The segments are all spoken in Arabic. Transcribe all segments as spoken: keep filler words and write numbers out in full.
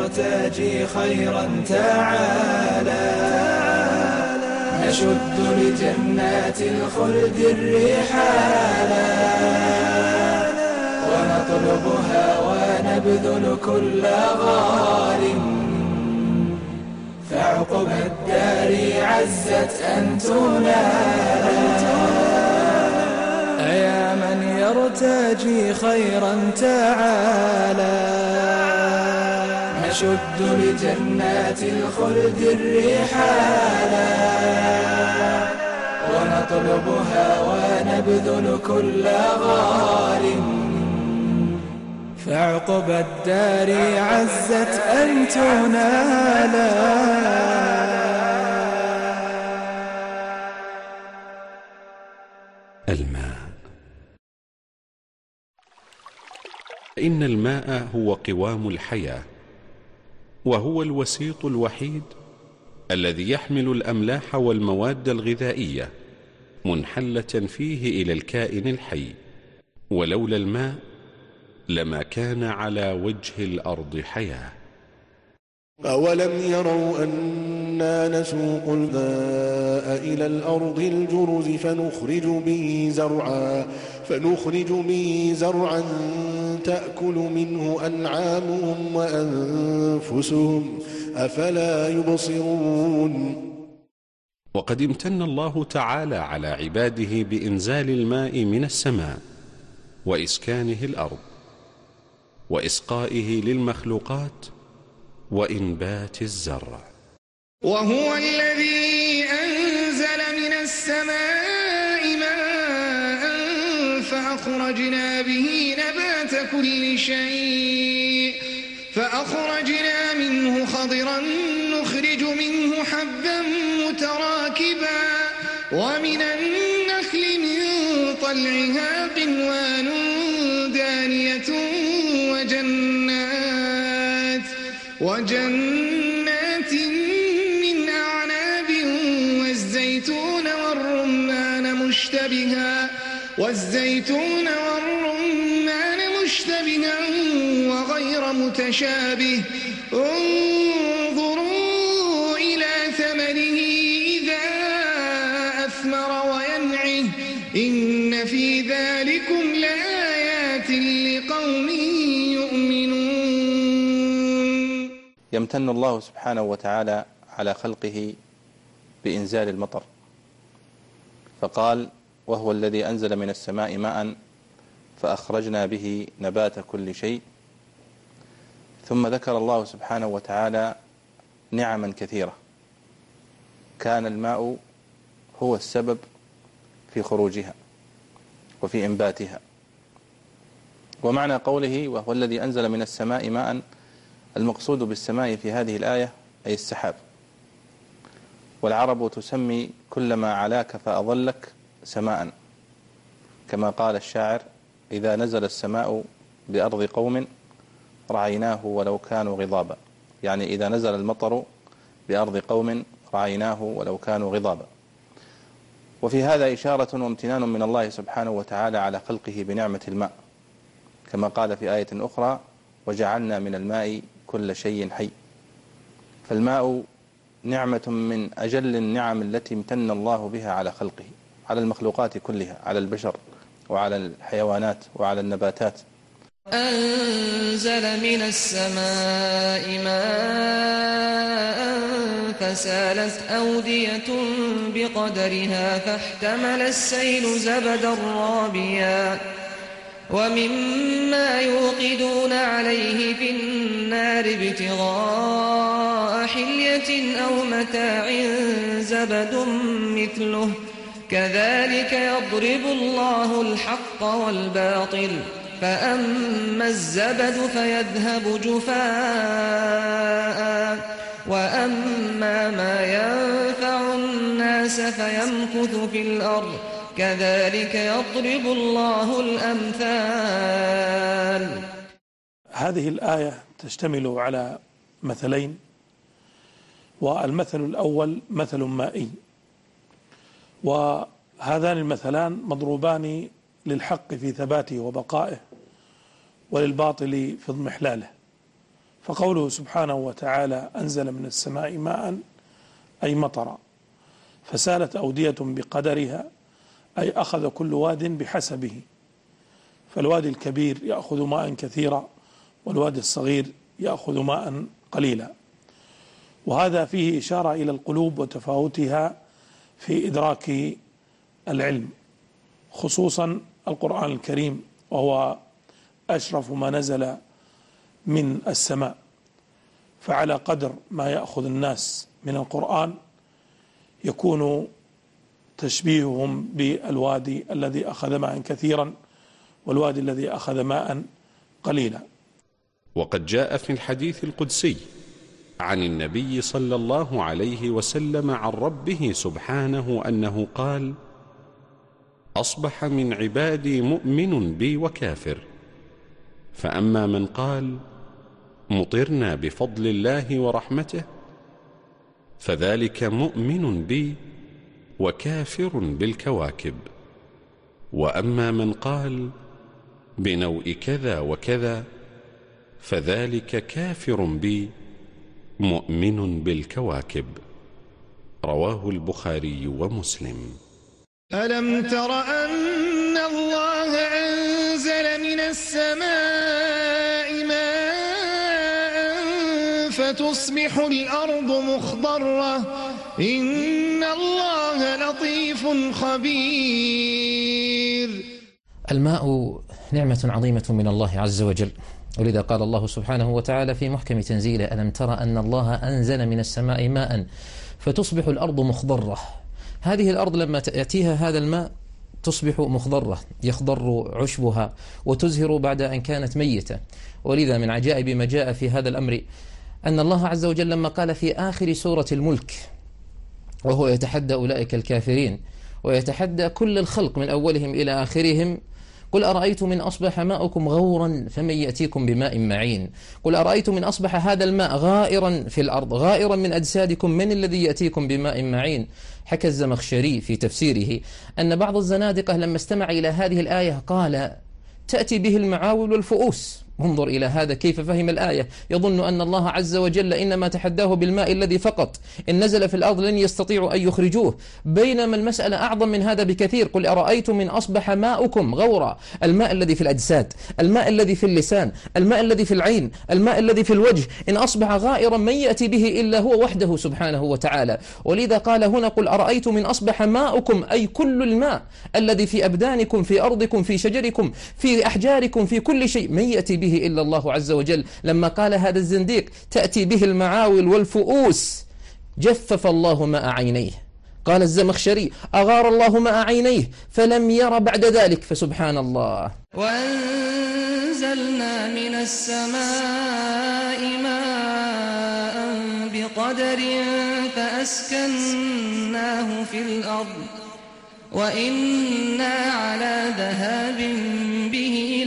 يرتجي خيرا تعالى نشد لجنات الخلد الرحالا ونطلبها ونبذل كل غال فعقب الدار عزت أن تنالا أيا من يرتجي خيرا تعالى نشد لجنات الخلد الرحالا ونطلبها ونبذل كل غال فعقب الدار عزت أن تنالا. الماء. إن الماء هو قوام الحياة، وهو الوسيط الوحيد الذي يحمل الأملاح والمواد الغذائية منحلة فيه إلى الكائن الحي، ولولا الماء لما كان على وجه الأرض حياة. أولم يروا أنا نسوق الماء إلى الأرض الجرز فنخرج به زرعا فنخرج به زرعا تأكل منه أنعامهم وأنفسهم أفلا يبصرون. وقد امتن الله تعالى على عباده بإنزال الماء من السماء وإسكانه الأرض وإسقائه للمخلوقات وإنبات الزرع. وهو الذي أنزل من السماء ماء فأخرجنا به نبات كل شيء فأخرجنا منه خضرا نخرج منه حبا متراكبا ومن النخل من طلعها قنوان دانية وجنات وجنات من أعناب والزيتون والرمان مشتبها والزيتون والرمان مشتبها وغير متشابه انظروا إلى ثمره إذا أثمر وينعه إن في ذلكم لآيات لقوم يؤمنون. يمتن الله سبحانه وتعالى على خلقه بإنزال المطر، فقال وهو الذي أنزل من السماء ماء فأخرجنا به نبات كل شيء، ثم ذكر الله سبحانه وتعالى نعما كثيرة كان الماء هو السبب في خروجها وفي إنباتها. ومعنى قوله وهو الذي أنزل من السماء ماء، المقصود بالسماء في هذه الآية أي السحاب، والعرب تسمي كل ما علاك فأظلك سماء، كما قال الشاعر إذا نزل السماء بأرض قوم رعيناه ولو كانوا غضابا، يعني إذا نزل المطر بأرض قوم رعيناه ولو كانوا غضابا. وفي هذا إشارة وامتنان من الله سبحانه وتعالى على خلقه بنعمة الماء، كما قال في آية أخرى وجعلنا من الماء كل شيء حي. فالماء نعمة من أجل النعم التي امتن الله بها على خلقه، على المخلوقات كلها، على البشر وعلى الحيوانات وعلى النباتات. أنزل من السماء ماء فسالت أودية بقدرها فاحتمل السيل زبدا رابيا ومما يوقدون عليه في النار ابتغاء حلية أو متاع زبد مثله كذلك يضرب الله الحق والباطل فأما الزبد فيذهب جفاء وأما ما ينفع الناس فيمكث في الأرض كذلك يضرب الله الأمثال. هذه الآية تشتمل على مثلين، والمثل الأول مثل مائي، وهذان المثلان مضروبان للحق في ثباته وبقائه وللباطل في اضمحلاله. فقوله سبحانه وتعالى أنزل من السماء ماء أي مطرا، فسالت أودية بقدرها أي أخذ كل واد بحسبه، فالوادي الكبير يأخذ ماء كثيرا والوادي الصغير يأخذ ماء قليلا. وهذا فيه إشارة إلى القلوب وتفاوتها في إدراك العلم، خصوصا القرآن الكريم وهو أشرف ما نزل من السماء، فعلى قدر ما يأخذ الناس من القرآن يكون تشبيههم بالوادي الذي أخذ ماء كثيرا والوادي الذي أخذ ماء قليلا. وقد جاء في الحديث القدسي عن النبي صلى الله عليه وسلم عن ربه سبحانه أنه قال: أصبح من عبادي مؤمن بي وكافر، فأما من قال مطرنا بفضل الله ورحمته فذلك مؤمن بي وكافر بالكواكب، وأما من قال بنوء كذا وكذا فذلك كافر بي مؤمن بالكواكب. رواه البخاري ومسلم. ألم تر أن الله أنزل من السماء ماء فتصبح الأرض مخضرة إن الله لطيف خبير. الماء نعمة عظيمة من الله عز وجل، ولذا قال الله سبحانه وتعالى في محكم تنزيله: ألم تر أن الله أنزل من السماء ماء فتصبح الأرض مخضرة. هذه الأرض لما يأتيها هذا الماء تصبح مخضرة، يخضر عشبها وتزهر بعد أن كانت ميتة. ولذا من عجائب ما جاء في هذا الأمر أن الله عز وجل لما قال في آخر سورة الملك وهو يتحدى أولئك الكافرين ويتحدى كل الخلق من أولهم إلى آخرهم: قل أرأيتم من أصبح ماؤكم غورا فمن يأتيكم بماء معين. قل أرأيتم من أصبح هذا الماء غائرا في الأرض غائرا من أجسادكم من الذي يأتيكم بماء معين. حكى الزمخشري في تفسيره أن بعض الزنادقة لما استمع إلى هذه الآية قال: تأتي به المعاول والفؤوس. انظر إلى هذا كيف فهم الآية، يظن أن الله عز وجل إنما تحداه بالماء الذي فقط، إن نزل في الأرض لن يستطيعوا أن يخرجوه، بينما المسألة أعظم من هذا بكثير. قل أرأيتم من أصبح ماؤكم غورا، الماء الذي في الأجساد، الماء الذي في اللسان، الماء الذي في العين، الماء الذي في الوجه، إن أصبح غائرا من يأتي به إلا هو وحده سبحانه وتعالى. ولذا قال هنا: قل أرأيتم من أصبح ماؤكم، أي كل الماء الذي في أبدانكم، في أرضكم، في شجركم، في أحجاركم، في كل شيء، من يأتي به إلا الله عز وجل. لما قال هذا الزنديق تأتي به المعاول والفؤوس جفف الله ماء عينيه. قال الزمخشري: أغار الله ماء عينيه فلم ير بعد ذلك. فسبحان الله. وأنزلنا من السماء ماء بقدر فأسكناه في الأرض وإنا على ذهاب به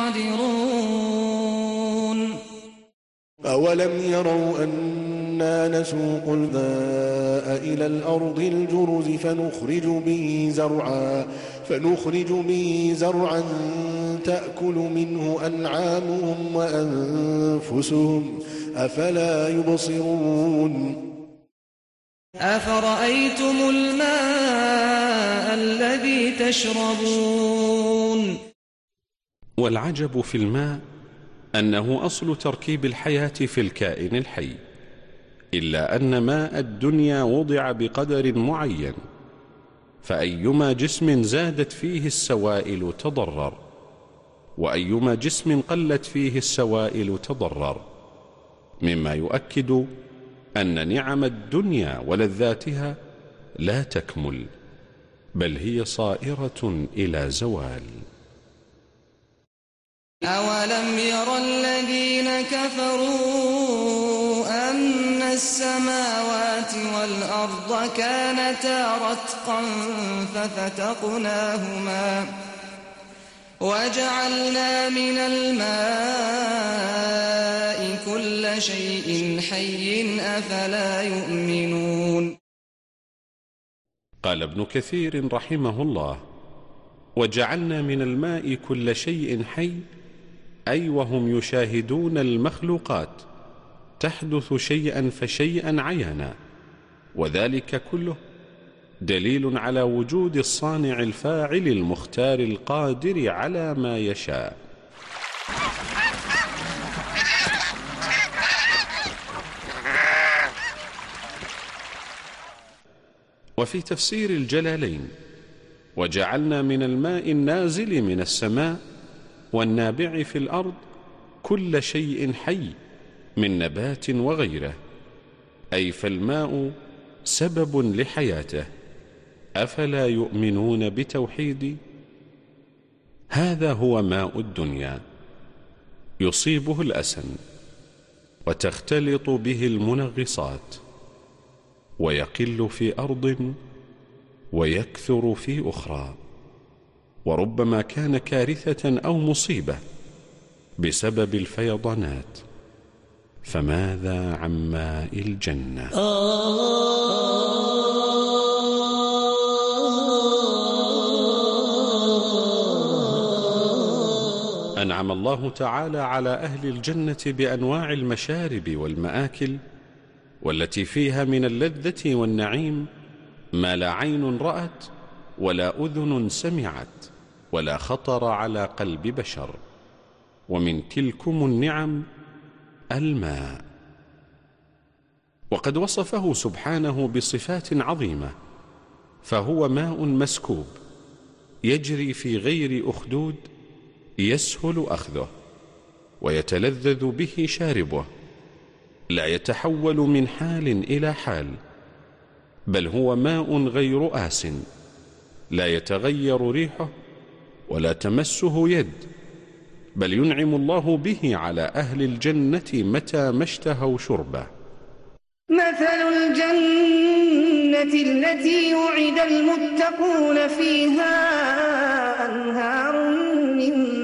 لقادرون. أولم يروا أنا نسوق الماء إلى الأرض الجرز فنخرج به زرعا فنخرج به زرعا تأكل منه أنعامهم وأنفسهم أفلا يبصرون. أفرأيتم الماء الذي تشربون. والعجب في الماء أنه أصل تركيب الحياة في الكائن الحي، إلا أن ماء الدنيا وضع بقدر معين، فأيما جسم زادت فيه السوائل تضرر، وأيما جسم قلت فيه السوائل تضرر، مما يؤكد أن نعم الدنيا ولذاتها لا تكمل، بل هي صائرة إلى زوال. أولم ير الذين كفروا أن السماوات والأرض كانتا رتقا ففتقناهما وجعلنا من الماء كل شيء حي أفلا يؤمنون. قال ابن كثير رحمه الله: وجعلنا من الماء كل شيء حي، أي وهم يشاهدون المخلوقات تحدث شيئا فشيئا عيانا، وذلك كله دليل على وجود الصانع الفاعل المختار القادر على ما يشاء. وفي تفسير الجلالين: وجعلنا من الماء النازل من السماء والنابع في الأرض كل شيء حي من نبات وغيره، أي فالماء سبب لحياته، أفلا يؤمنون بتوحيدي؟ هذا هو ماء الدنيا، يصيبه الأسن وتختلط به المنغصات، ويقل في أرض ويكثر في أخرى، وربما كان كارثة أو مصيبة بسبب الفيضانات. فماذا عن ماء الجنة؟ أنعم الله تعالى على أهل الجنة بأنواع المشارب والمآكل، والتي فيها من اللذة والنعيم ما لا عين رأت ولا أذن سمعت ولا خطر على قلب بشر. ومن تلكم النعم الماء، وقد وصفه سبحانه بصفات عظيمة، فهو ماء مسكوب يجري في غير أخدود، يسهل أخذه ويتلذذ به شاربه، لا يتحول من حال إلى حال، بل هو ماء غير آس، لا يتغير ريحه ولا تمسه يد، بل ينعم الله به على أهل الجنة متى ما اشتهوا شربه. مثل الجنة التي وعد المتقون فيها أنهار من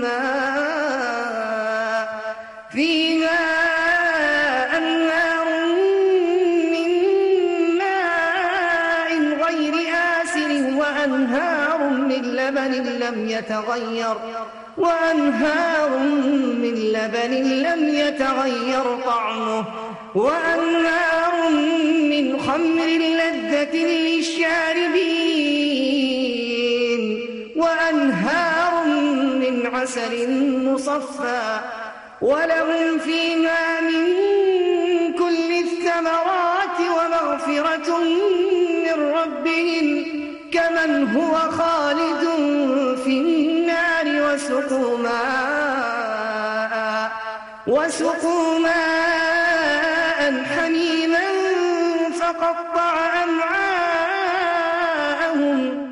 ماء فيها أنهار من ماء غير آسن وأنهار من لبن لم يتغير وأنهار من لبن لم يتغير طعمه وأنهار من خمر لذة للشاربين وأنهار من عسل مصفى ولهم فيها من كل الثمرات ومغفرة من ربهم كمن هو خالد في النار وسقوا ماء وسقوا ماء حميما فقطع أمعاءهم.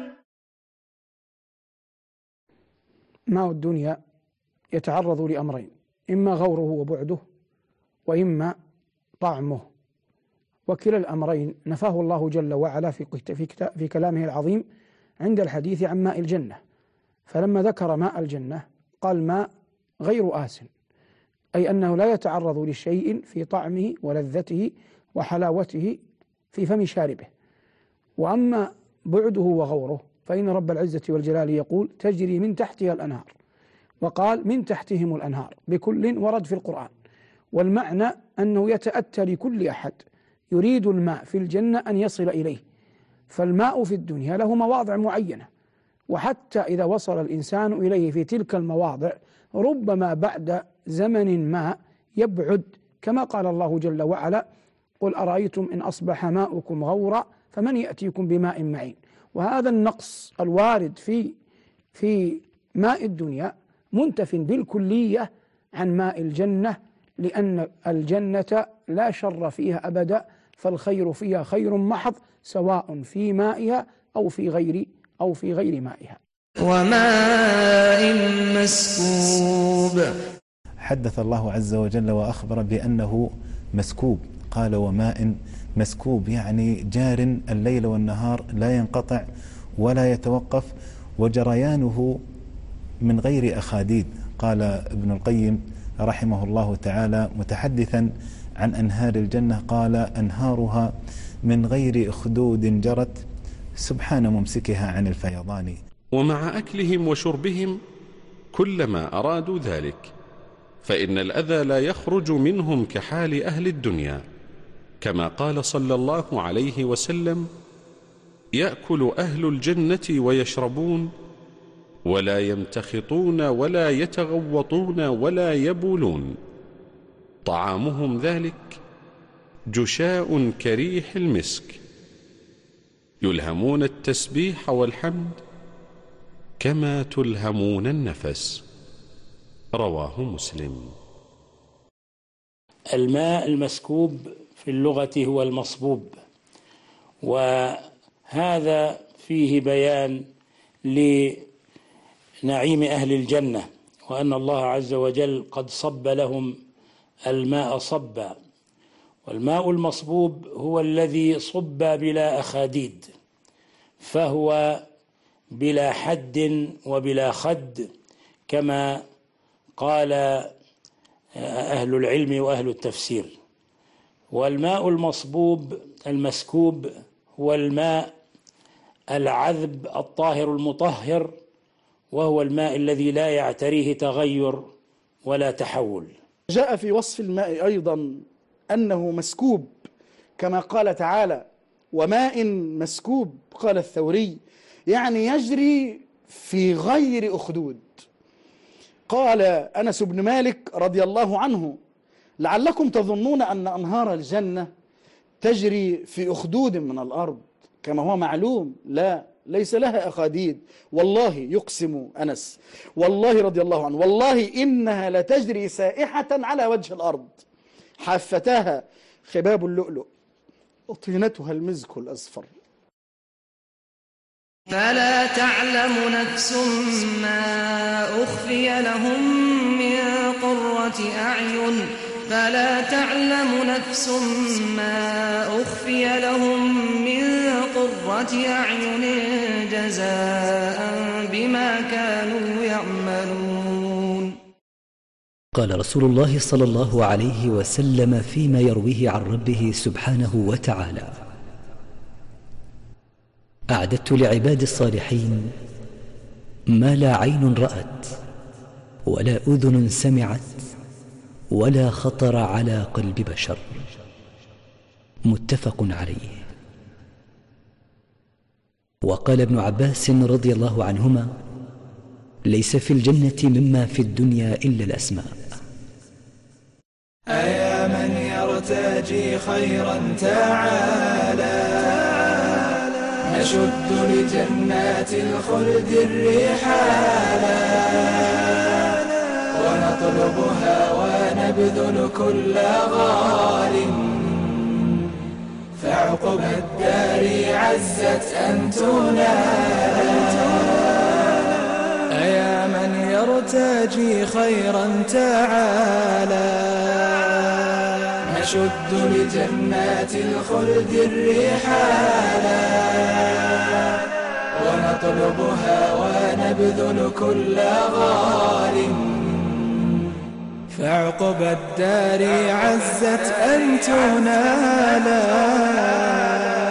ماء الدنيا يتعرض لأمرين: إما غوره وبعده، وإما طعمه، وكلا الأمرين نفاه الله جل وعلا في في كلامه العظيم عند الحديث عن ماء الجنة. فلما ذكر ماء الجنة قال ماء غير آسن، أي أنه لا يتعرض لشيء في طعمه ولذته وحلاوته في فم شاربه. وأما بعده وغوره فإن رب العزة والجلال يقول تجري من تحتها الأنهار، وقال من تحتهم الأنهار، بكل ورد في القرآن. والمعنى أنه يتأتى لكل أحد يريد الماء في الجنة أن يصل إليه. فالماء في الدنيا له مواضع معينة، وحتى إذا وصل الإنسان إليه في تلك المواضع ربما بعد زمن ما يبعد، كما قال الله جل وعلا قل أرأيتم إن أصبح ماؤكم غورا فمن يأتيكم بماء معين. وهذا النقص الوارد في في ماء الدنيا منتف بالكلية عن ماء الجنة، لأن الجنة لا شر فيها أبدا، فالخير فيها خير محض، سواء في مائها أو في غير أو في غير مائها. وماء مسكوب. حدث الله عز وجل وأخبر بأنه مسكوب، قال وماء مسكوب، يعني جار الليل والنهار لا ينقطع ولا يتوقف، وجريانه من غير أخاديد. قال ابن القيم رحمه الله تعالى متحدثا عن أنهار الجنة قال أنهارها من غير أخدود جرت سبحان ممسكها عن الفيضان. ومع أكلهم وشربهم كلما أرادوا ذلك فإن الأذى لا يخرج منهم كحال أهل الدنيا، كما قال صلى الله عليه وسلم: يأكل أهل الجنة ويشربون ولا يمتخطون ولا يتغوطون ولا يبولون، طعامهم ذلك جشاء كريح المسك، يلهمون التسبيح والحمد كما تلهمون النفس. رواه مسلم. الماء المسكوب في اللغة هو المصبوب، وهذا فيه بيان لنعيم أهل الجنة، وأن الله عز وجل قد صب لهم الماء صبا. والماء المصبوب هو الذي صب بلا أخاديد، فهو بلا حد وبلا خد، كما قال أهل العلم وأهل التفسير. والماء المصبوب المسكوب هو الماء العذب الطاهر المطهر، وهو الماء الذي لا يعتريه تغير ولا تحول. جاء في وصف الماء أيضا أنه مسكوب، كما قال تعالى: وماء مسكوب. قال الثوري: يعني يجري في غير أخدود. قال أنس بن مالك رضي الله عنه: لعلكم تظنون أن أنهار الجنة تجري في أخدود من الأرض، كما هو معلوم لا، ليس لها أخاديد. والله، يقسم أنس، والله رضي الله عنه، والله إنها لتجري سائحة على وجه الأرض، حافتاها خباب اللؤلؤ وطينتها المزك الأزفر. فلا تعلم نفس ما أخفي لهم من قرة أعين فلا تعلم نفس ما أخفي لهم من قرة أعين جزاء بما كانوا يعملون. قال رسول الله صلى الله عليه وسلم فيما يرويه عن ربه سبحانه وتعالى: أعددت لعباد الصالحين ما لا عين رأت ولا أذن سمعت ولا خطر على قلب بشر. متفق عليه. وقال ابن عباس رضي الله عنهما: ليس في الجنة مما في الدنيا إلا الأسماء. أيا من يرتجي خيرا تعالى نشد لجنات الخلد الرحالا ونطلبها ونبذل كل غال فعقب الدار عزت أن تنال. أيا من يرتجي خيرا تعالى نشد لجنات الخلد الرحالا ونطلبها ونبذل كل غال فعقب الدار عزت أن تنالا.